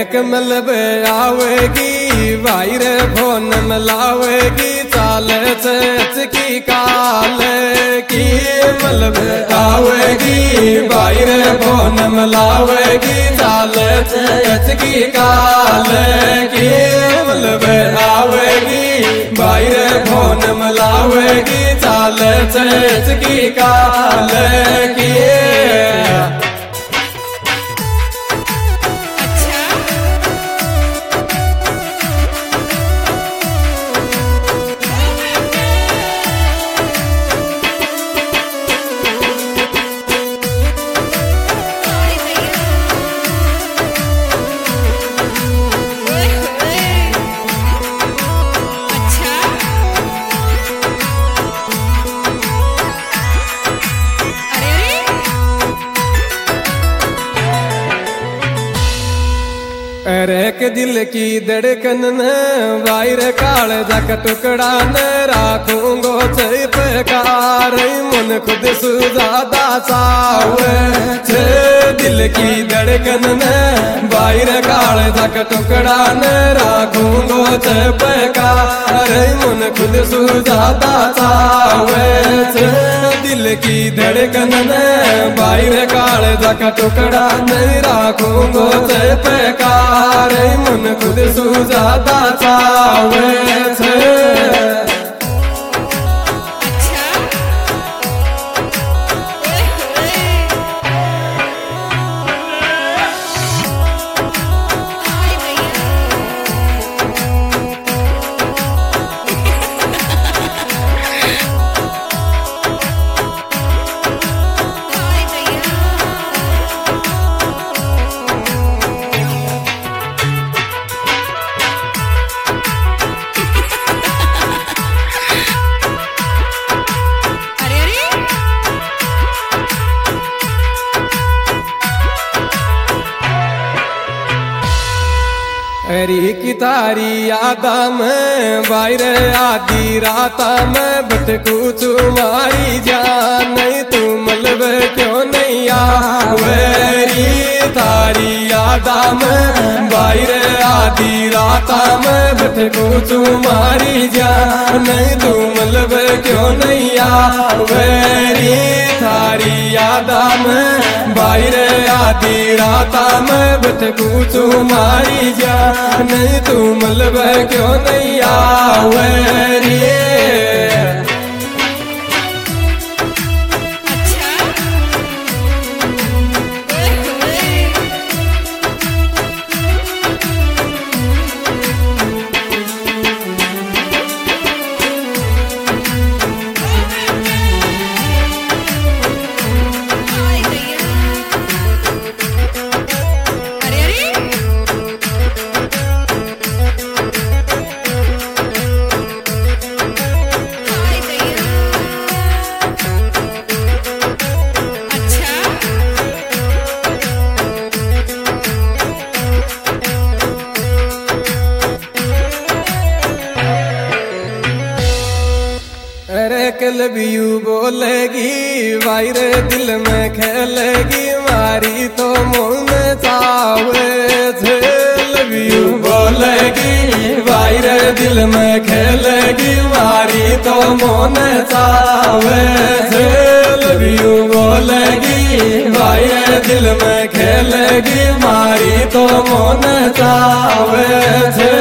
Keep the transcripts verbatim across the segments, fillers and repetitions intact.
कमल बे आवेगी भाई रे फोन मिलावेगी चाल की काल की मलब आवेगी भाई रे फोन मिलावेगी चाल की काल की मलब आवेगी भाई रे फोन मिलावेगी चाल की काल की एक दिल की धड़कन न वायर काल जक टुकड़ा न राखूंगो छकार मन खुद सुजादा सावे छे दिल की धड़कन न वायर काल जक टुकड़ा न राखूंगो छकार मन खुद सुजादा सावे छे दिल की धड़कन न वायर काल जक टुकड़ा न राखूंगो छकार मन खुद सुजादा चावे छे हरी की तारी यादा में बाहर आधी रात में भटकू तुम्हारी जान नहीं तू मलब क्यों नहीं आवेरी तारी यादा में बाहर आधी रात में भटकू तुम्हारी जान नहीं तू मलब क्यों नहीं आवेरी तारी यादा में बाहर आधी रात में भटकू तुम्हारी जान नहीं तू मलब क्यों नहीं आवेरी लबियू बोलेगी वायर दिल में खेलेगी मारी तो मुँह में चावे छे लबियू बोलेगी वायर दिल में खेलेगी मारी तो मुँह में चावे छे लबियू बोलेगी वायर दिल में खेलेगी मारी तो मुँह में चावे छे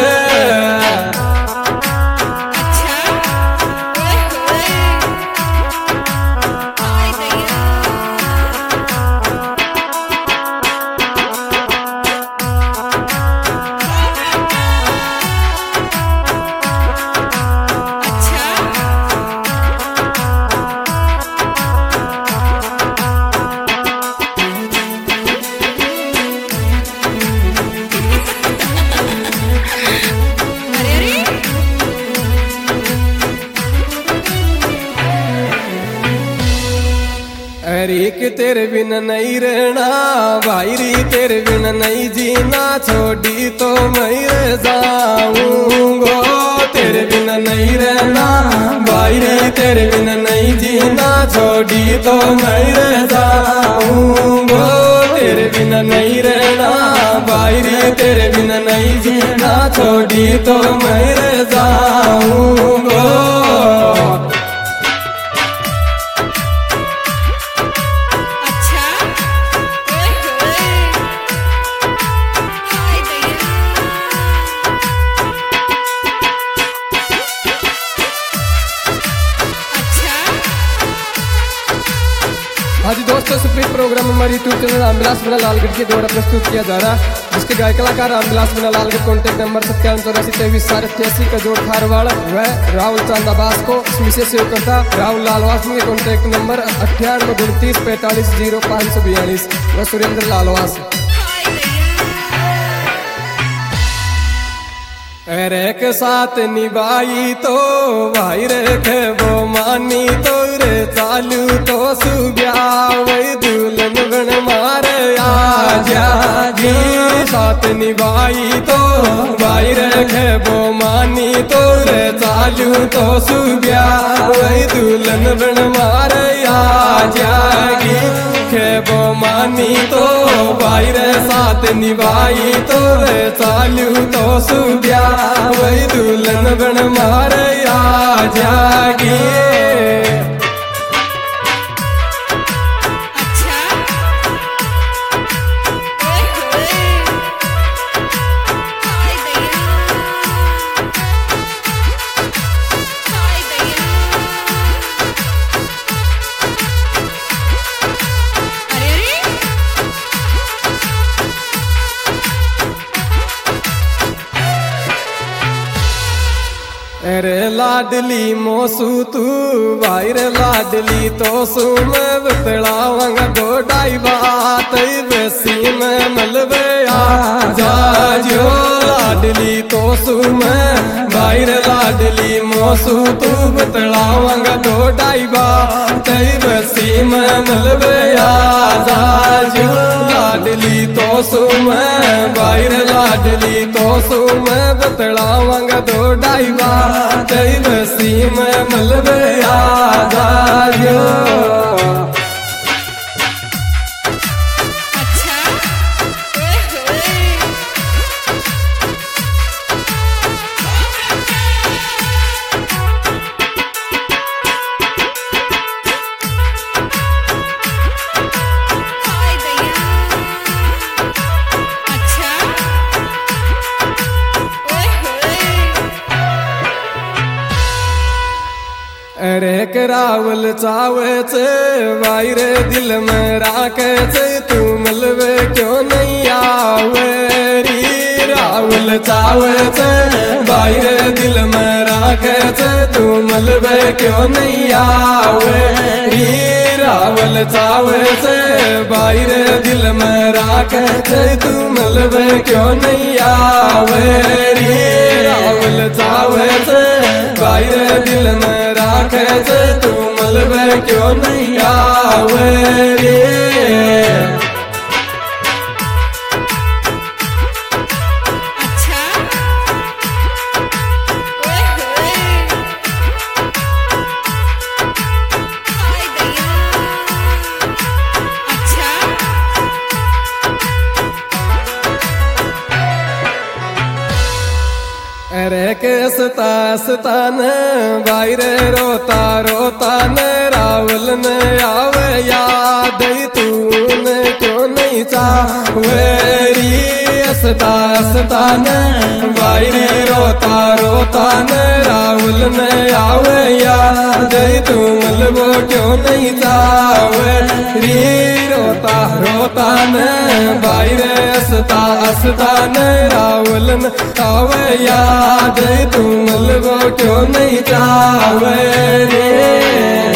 हरी के तेरे बिन नहीं रहना भाईरी तेरे बिन नहीं जीना छोड़ी तो मैं जाऊंगो तेरे बिन नहीं रहना भाईरी तेरे बिन नहीं जीना छोड़ी तो मैं जाऊंगो तेरे बिन नहीं रहना भाई वायरी तेरे बिन नहीं जीना छोड़ी तो मर जाऊंगो। हाँ जी दोस्तों, स्प्रिट प्रोग्राम हमारे यूट्यूब चैनल रामविलास मीणा लालगढ़ के द्वारा प्रस्तुत किया जा रहा है, जिसके गायक कलाकार रामविलास मीणा लालगढ़। कॉन्टैक्ट नंबर सत्तावन चौरासी तेईस साठ अट्ठासी का जोड़ खारवाड़ व राहुल चांदाबास को विशेष सेव करता राहुल लालवास के कॉन्टैक्ट नंबर अट्ठानवे उनतीस पैंतालीस जीरो पाँच सौ बयालीस व सुरेंद्र लालवास। अरे के साथ निभाई तो भाई रे वो मानी तो रे चालू तो सुब्या वही दुल्हन बन मारे आजा जी। साथ निभाई तो भाई रे वो मानी तो रे चालू तो सुब्या वही दुल्हन बन मारे आजा गी। खेबो मानी तो भाई रे साथ निभाई तो रे चालू तो सुब्या वही दुल्हन बन मारे आ जागी। अरे लाडली मोसू तू भाई रे लाडली तो सु मैं बतलावांगा दो ढाई बात बेसी में मलबे आ जा जो। लाडली तो सु मैं भाई रे लाडली मोसू तू बतलावांगा दो ढाई बात बेसी में मलबे आ जा जो। लाडली तो सु मैं भाई रे लाडली तो सु मैं बतलावांगा दो ढाई बात बसी में मलबे आ जायो। अरे करावल चावे चे भाई रे दिल में राखे चे तू मलबे क्यों नहीं आवे री। रावल चावे चे भाई रे दिल में राखे चे तू मलबे क्यों नहीं आवे री। रावल चावे चे भाई रे दिल में राखे चे तू मलबे क्यों नहीं आवे री। रावल चावे चे भाई रे दिल में राखे चे तू मलबे क्यों नहीं आवे रे। अरे के सता सतान भाई रे रोता रोता न रावल न आवे याद तूने क्यों नहीं चावेरी। सता सतान भाई रे रोता रोता न रावल न आवे याद तू मलबो क्यों नहीं चावेरी। रोता रोता न भाई रे असता असता न रावल न आवे याद तू मलबो क्यों नहीं चावे रे।